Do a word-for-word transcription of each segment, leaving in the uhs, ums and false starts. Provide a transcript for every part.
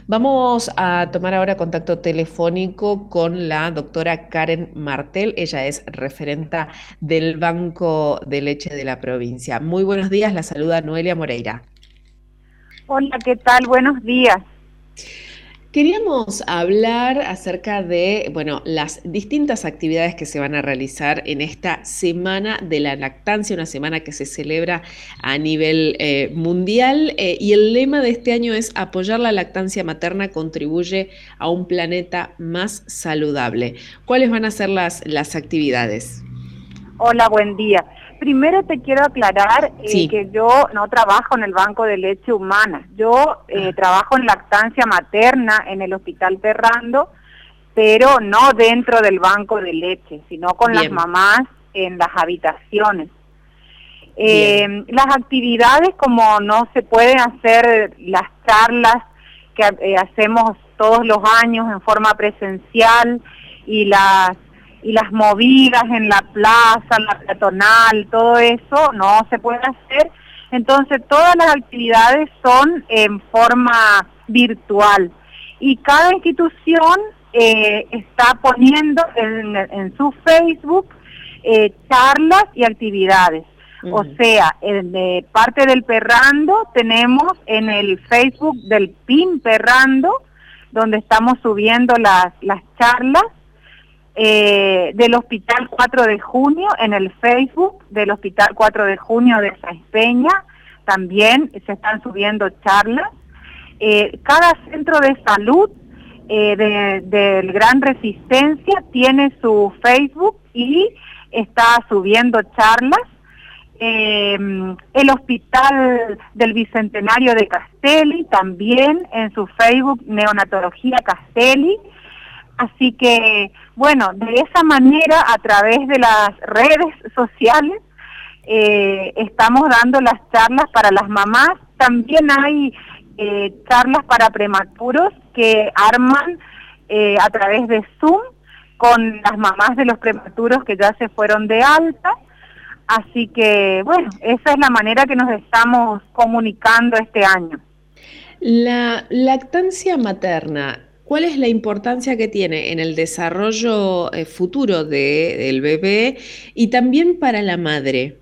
Vamos a tomar ahora contacto telefónico con la doctora Karen Martel. Ella es referenta del Banco de Leche de la provincia. Muy buenos días, la saluda Noelia Moreira. Hola, ¿qué tal? Buenos días. Queríamos hablar acerca de, bueno, las distintas actividades que se van a realizar en esta Semana de la Lactancia, una semana que se celebra a nivel eh, mundial, eh, y el lema de este año es apoyar la lactancia materna contribuye a un planeta más saludable. ¿Cuáles van a ser las, las actividades? Hola, buen día. Primero te quiero aclarar eh, Sí. que yo no trabajo en el Banco de Leche Humana. Yo eh, Ah, trabajo en lactancia materna en el Hospital Ferrando, pero no dentro del Banco de Leche, sino con las bien, mamás en las habitaciones. bien. Eh, las actividades, como no se pueden hacer las charlas que eh, hacemos todos los años en forma presencial y las y las movidas en la plaza, la peatonal, todo eso no se puede hacer. Entonces todas las actividades son en forma virtual y cada institución eh, está poniendo en, en su Facebook eh, charlas y actividades. O Ujú. sea, en, de parte del Perrando tenemos en el Facebook del P I N Perrando, donde estamos subiendo las, las charlas, eh, del Hospital cuatro de junio, en el Facebook del Hospital cuatro de junio de Sáenz Peña, también se están subiendo charlas. Eh, cada centro de salud eh, de, del Gran Resistencia tiene su Facebook y está subiendo charlas. Eh, el Hospital del Bicentenario de Castelli también en su Facebook Neonatología Castelli. Así que, bueno, de esa manera, a través de las redes sociales, eh, estamos dando las charlas para las mamás. También hay eh, charlas para prematuros que arman eh, a través de Zoom con las mamás de los prematuros que ya se fueron de alta. Así que, bueno, esa es la manera que nos estamos comunicando este año. La lactancia materna, ¿cuál es la importancia que tiene en el desarrollo eh, futuro de- del bebé y también para la madre?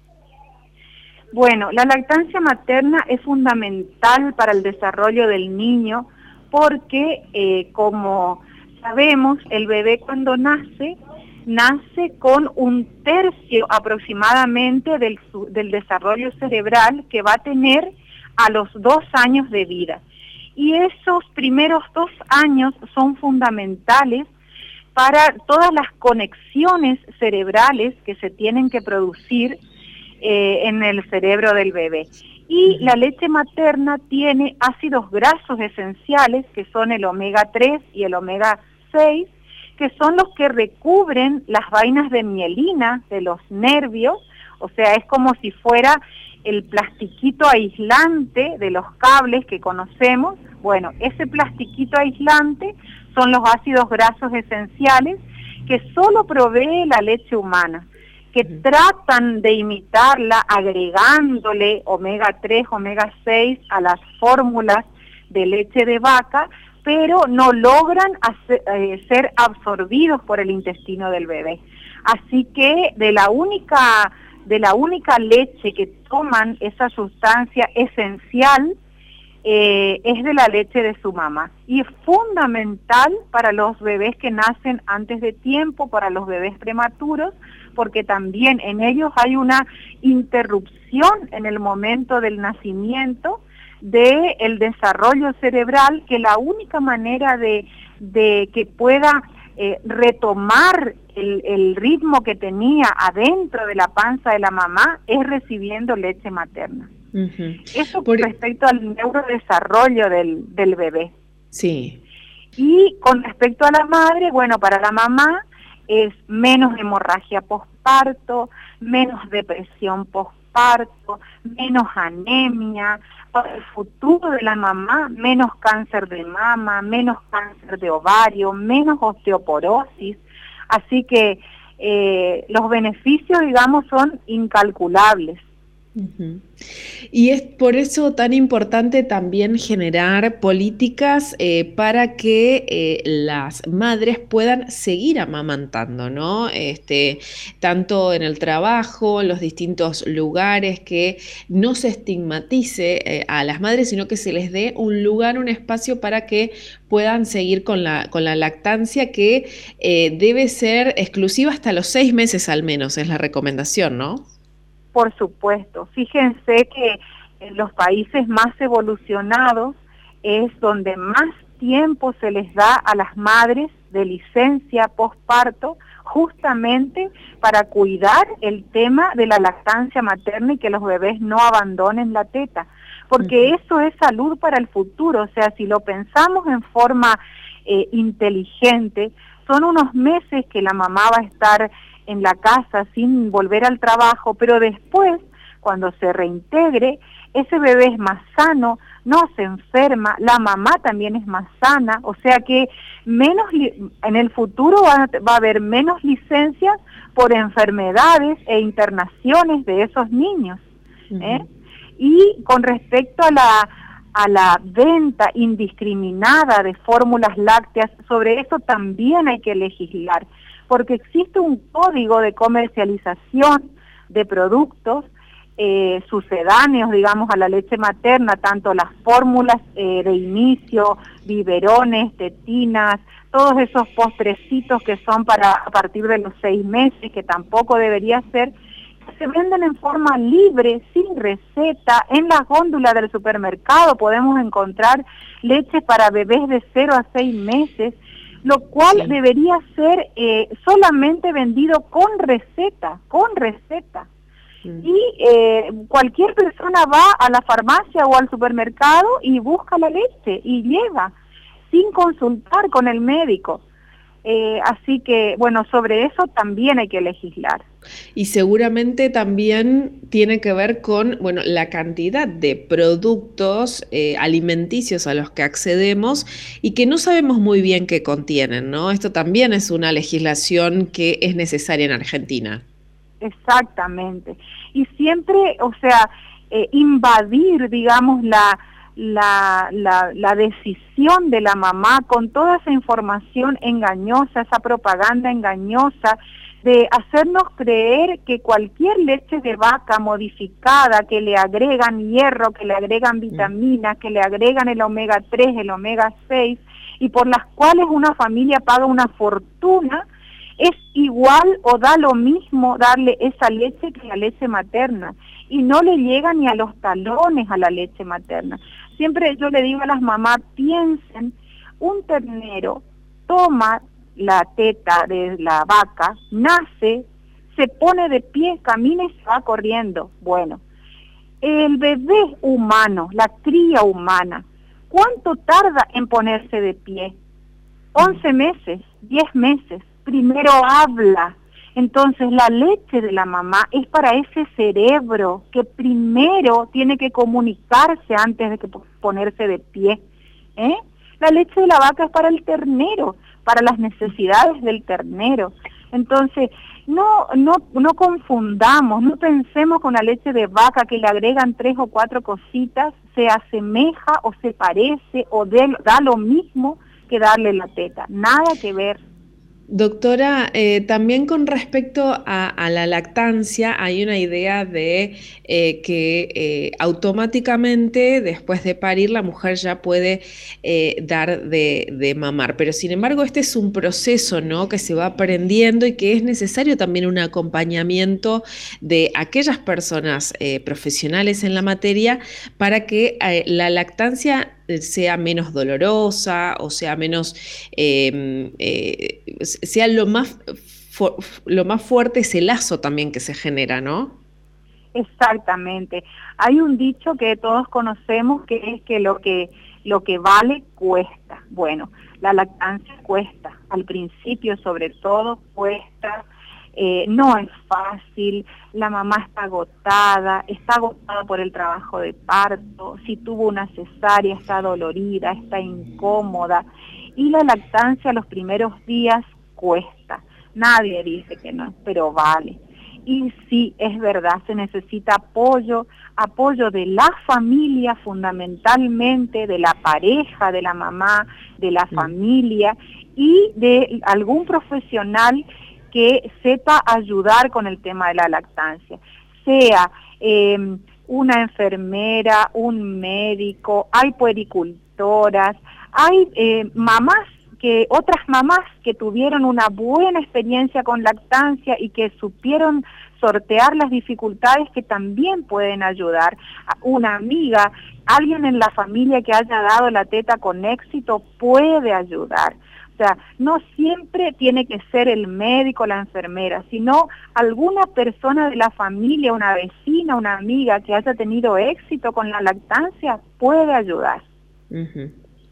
Bueno, la lactancia materna es fundamental para el desarrollo del niño porque, eh, como sabemos, el bebé cuando nace, nace con un tercio aproximadamente del, su- del desarrollo cerebral que va a tener a los dos años de vida. Y esos primeros dos años son fundamentales para todas las conexiones cerebrales que se tienen que producir eh, en el cerebro del bebé. Y Ujú. la leche materna tiene ácidos grasos esenciales, que son el omega tres y el omega seis, que son los que recubren las vainas de mielina de los nervios, o sea, es como si fuera el plastiquito aislante de los cables que conocemos. Bueno, ese plastiquito aislante son los ácidos grasos esenciales que solo provee la leche humana, que Ujú. tratan de imitarla agregándole omega tres, omega seis a las fórmulas de leche de vaca, pero no logran hacer, eh, ser absorbidos por el intestino del bebé. Así que de la única de la única leche que toman esa sustancia esencial eh, es de la leche de su mamá. Y es fundamental para los bebés que nacen antes de tiempo, para los bebés prematuros, porque también en ellos hay una interrupción en el momento del nacimiento del desarrollo cerebral, que la única manera de, de que pueda eh, retomar el, el ritmo que tenía adentro de la panza de la mamá es recibiendo leche materna. Ujú. Eso con Por- respecto al neurodesarrollo del, del bebé. sí. Y con respecto a la madre, bueno, para la mamá es menos hemorragia posparto, menos depresión posparto, menos anemia, para el futuro de la mamá, menos cáncer de mama, menos cáncer de ovario, menos osteoporosis. Así que eh, los beneficios, digamos, son incalculables. Ujú. Y es por eso tan importante también generar políticas eh, para que eh, las madres puedan seguir amamantando, ¿no? Este, tanto en el trabajo, en los distintos lugares, que no se estigmatice eh, a las madres, sino que se les dé un lugar, un espacio para que puedan seguir con la, con la lactancia, que eh, debe ser exclusiva hasta los seis meses al menos, es la recomendación, ¿no? Por supuesto, fíjense que en los países más evolucionados es donde más tiempo se les da a las madres de licencia postparto, justamente para cuidar el tema de la lactancia materna y que los bebés no abandonen la teta, porque eso es salud para el futuro. O sea, si lo pensamos en forma eh, inteligente, son unos meses que la mamá va a estar en la casa sin volver al trabajo, pero después, cuando se reintegre, ese bebé es más sano, no se enferma, la mamá también es más sana, o sea que menos en el futuro va a, va a haber menos licencias por enfermedades e internaciones de esos niños. ¿eh? Uh-huh. Y con respecto a la a la venta indiscriminada de fórmulas lácteas, sobre eso también hay que legislar, porque existe un código de comercialización de productos eh, sucedáneos, digamos, a la leche materna, tanto las fórmulas eh, de inicio, biberones, tetinas, todos esos postrecitos que son para a partir de los seis meses, que tampoco debería ser, se venden en forma libre, sin receta. En las góndolas del supermercado podemos encontrar leche para bebés de cero a seis meses, lo cual sí. debería ser eh, solamente vendido con receta, con receta. Mm. Y eh, cualquier persona va a la farmacia o al supermercado y busca la leche y lleva, sin consultar con el médico. Eh, así que, bueno, sobre eso también hay que legislar. Y seguramente también tiene que ver con, bueno, la cantidad de productos eh, alimenticios a los que accedemos y que no sabemos muy bien qué contienen, ¿no? Esto también es una legislación que es necesaria en Argentina. Exactamente. Y siempre, o sea, eh, invadir, digamos, la... La, la, la decisión de la mamá con toda esa información engañosa, esa propaganda engañosa, de hacernos creer que cualquier leche de vaca modificada, que le agregan hierro, que le agregan vitaminas, que le agregan el omega tres, el omega seis, y por las cuales una familia paga una fortuna, es igual o da lo mismo darle esa leche que la leche materna, y no le llega ni a los talones a la leche materna. Siempre yo le digo a las mamás, piensen, un ternero toma la teta de la vaca, nace, se pone de pie, camina y se va corriendo. Bueno, el bebé humano, la cría humana, ¿cuánto tarda en ponerse de pie? once meses, diez meses. Primero habla. Entonces la leche de la mamá es para ese cerebro que primero tiene que comunicarse antes de que ponerse de pie. ¿eh? La leche de la vaca es para el ternero, para las necesidades del ternero. Entonces, no, no, no confundamos, no pensemos con la leche de vaca que le agregan tres o cuatro cositas, se asemeja o se parece o de, da lo mismo que darle la teta. Nada que ver. Doctora, eh, también con respecto a, a la lactancia hay una idea de eh, que eh, automáticamente después de parir la mujer ya puede eh, dar de, de mamar, pero sin embargo este es un proceso, ¿no?, que se va aprendiendo y que es necesario también un acompañamiento de aquellas personas eh, profesionales en la materia para que eh, la lactancia sea menos dolorosa o sea menos eh, eh, sea lo más lo más fuerte ese lazo también que se genera, ¿no? Exactamente. Hay un dicho que todos conocemos que es que lo que lo que vale cuesta. Bueno, la lactancia cuesta, al principio sobre todo cuesta. Eh, no es fácil, la mamá está agotada, está agotada por el trabajo de parto, si tuvo una cesárea está dolorida, está incómoda, y la lactancia los primeros días cuesta, nadie dice que no, pero vale. Y sí, es verdad, se necesita apoyo, apoyo de la familia fundamentalmente, de la pareja, de la mamá, de la familia y de algún profesional que sepa ayudar con el tema de la lactancia, sea eh, una enfermera, un médico, hay puericultoras, hay eh, mamás, que otras mamás que tuvieron una buena experiencia con lactancia y que supieron sortear las dificultades que también pueden ayudar. Una amiga, alguien en la familia que haya dado la teta con éxito puede ayudar. O sea, no siempre tiene que ser el médico, la enfermera, sino alguna persona de la familia, una vecina, una amiga que haya tenido éxito con la lactancia puede ayudar. Uh-huh.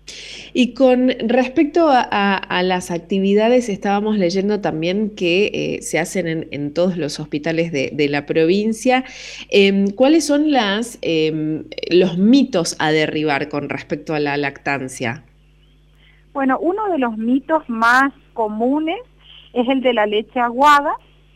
Y con respecto a, a, a las actividades, estábamos leyendo también que eh, se hacen en, en todos los hospitales de, de la provincia. Eh, ¿Cuáles son las, eh, los mitos a derribar con respecto a la lactancia? Bueno, uno de los mitos más comunes es el de la leche aguada.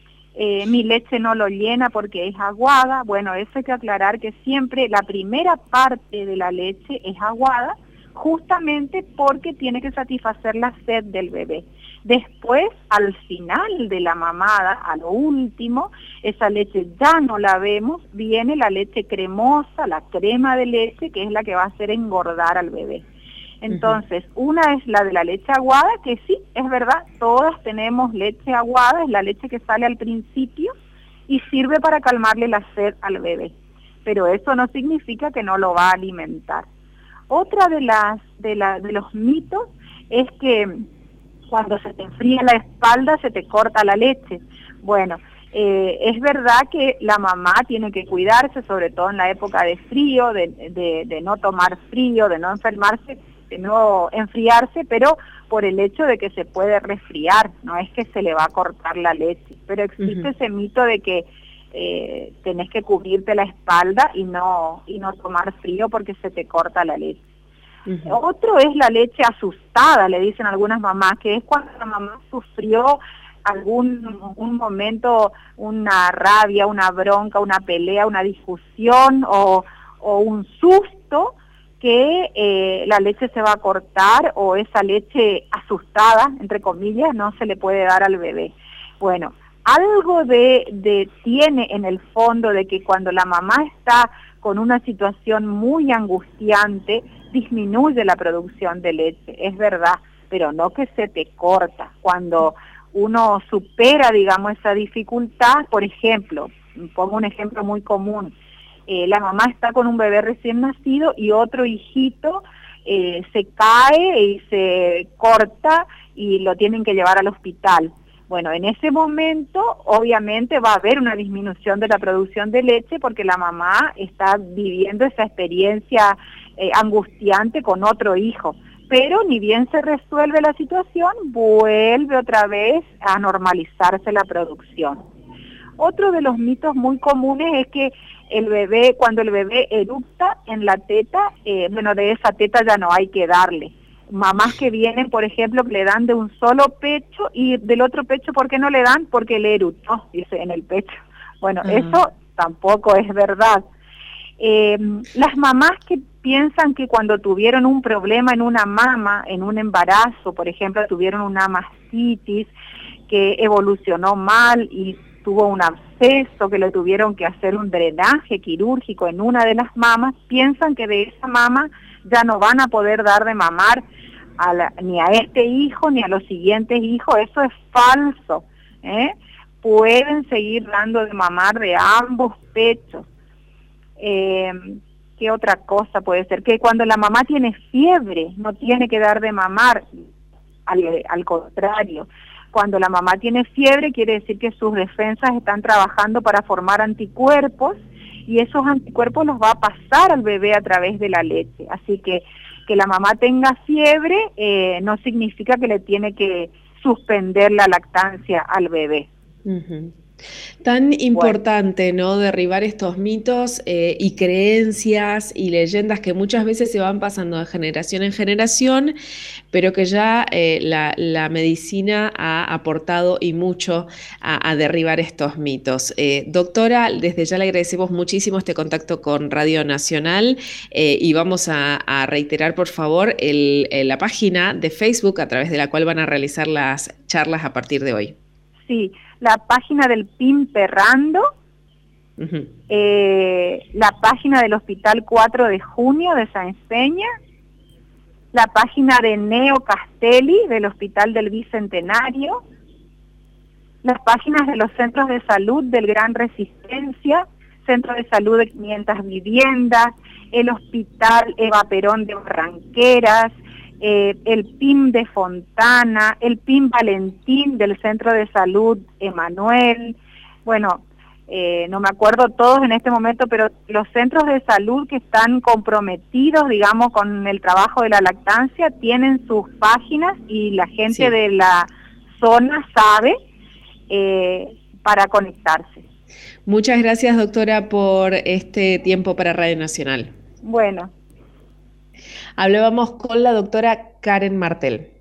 Eh, mi leche no lo llena porque es aguada. Bueno, eso hay que aclarar que siempre la primera parte de la leche es aguada, justamente porque tiene que satisfacer la sed del bebé. Después, al final de la mamada, a lo último, esa leche ya no la vemos, viene la leche cremosa, la crema de leche, que es la que va a hacer engordar al bebé. Entonces, uh-huh. una es la de la leche aguada, que sí, es verdad, todas tenemos leche aguada, es la leche que sale al principio y sirve para calmarle la sed al bebé. Pero eso no significa que no lo va a alimentar. Otra de las de, la, de los mitos es que cuando se te enfría la espalda se te corta la leche. Bueno, eh, es verdad que la mamá tiene que cuidarse, sobre todo en la época de frío, de, de, de no tomar frío, de no enfermarse, de no enfriarse, pero por el hecho de que se puede resfriar, no es que se le va a cortar la leche. Pero existe uh-huh. ese mito de que Eh, tenés que cubrirte la espalda y no y no tomar frío porque se te corta la leche. Uh-huh. Otro es la leche asustada, le dicen algunas mamás, que es cuando la mamá sufrió algún un momento, una rabia, una bronca, una pelea, una discusión o, o un susto, que eh, la leche se va a cortar o esa leche asustada, entre comillas, no se le puede dar al bebé. Bueno, algo de, de tiene en el fondo de que cuando la mamá está con una situación muy angustiante, disminuye la producción de leche, es verdad, pero no que se te corta. Cuando uno supera, digamos, esa dificultad, por ejemplo, pongo un ejemplo muy común, eh, la mamá está con un bebé recién nacido y otro hijito eh, se cae y se corta y lo tienen que llevar al hospital. Bueno, en ese momento obviamente va a haber una disminución de la producción de leche porque la mamá está viviendo esa experiencia eh, angustiante con otro hijo. Pero ni bien se resuelve la situación, vuelve otra vez a normalizarse la producción. Otro de los mitos muy comunes es que el bebé, cuando el bebé eructa en la teta, eh, bueno, de esa teta ya no hay que darle. Mamás que vienen, por ejemplo, que le dan de un solo pecho y del otro pecho, ¿por qué no le dan? Porque le eructó, dice, en el pecho. Bueno, uh-huh. eso tampoco es verdad. Eh, las mamás que piensan que cuando tuvieron un problema en una mama, en un embarazo, por ejemplo, tuvieron una mastitis que evolucionó mal y tuvo un absceso, que le tuvieron que hacer un drenaje quirúrgico en una de las mamas, piensan que de esa mama ya no van a poder dar de mamar a la, ni a este hijo ni a los siguientes hijos. Eso es falso, ¿eh? Pueden seguir dando de mamar de ambos pechos. Eh, ¿Qué otra cosa puede ser? Que cuando la mamá tiene fiebre no tiene que dar de mamar, al, al contrario. Cuando la mamá tiene fiebre quiere decir que sus defensas están trabajando para formar anticuerpos y esos anticuerpos los va a pasar al bebé a través de la leche. Así que que la mamá tenga fiebre eh, no significa que le tiene que suspender la lactancia al bebé. Uh-huh. Tan Bueno, importante, ¿no? Derribar estos mitos eh, y creencias y leyendas que muchas veces se van pasando de generación en generación, pero que ya eh, la, la medicina ha aportado y mucho a, a derribar estos mitos. Eh, doctora, desde ya le agradecemos muchísimo este contacto con Radio Nacional eh, y vamos a, a reiterar, por favor, el, el- la página de Facebook a través de la cual van a realizar las charlas a partir de hoy. sí, la página del P I M Perrando, Ujú. eh, la página del Hospital cuatro de junio de Sáenz Peña, la página de Neo Castelli del Hospital del Bicentenario, las páginas de los centros de salud del Gran Resistencia, Centro de Salud de quinientas viviendas, el Hospital Eva Perón de Barranqueras, eh, el P I M de Fontana, el P I M Valentín del Centro de Salud Emanuel. Bueno, eh, no me acuerdo todos en este momento, pero los centros de salud que están comprometidos, digamos, con el trabajo de la lactancia, tienen sus páginas y la gente Sí. de la zona sabe eh, para conectarse. Muchas gracias, doctora, por este tiempo para Radio Nacional. Bueno. Hablábamos con la doctora Karen Martel.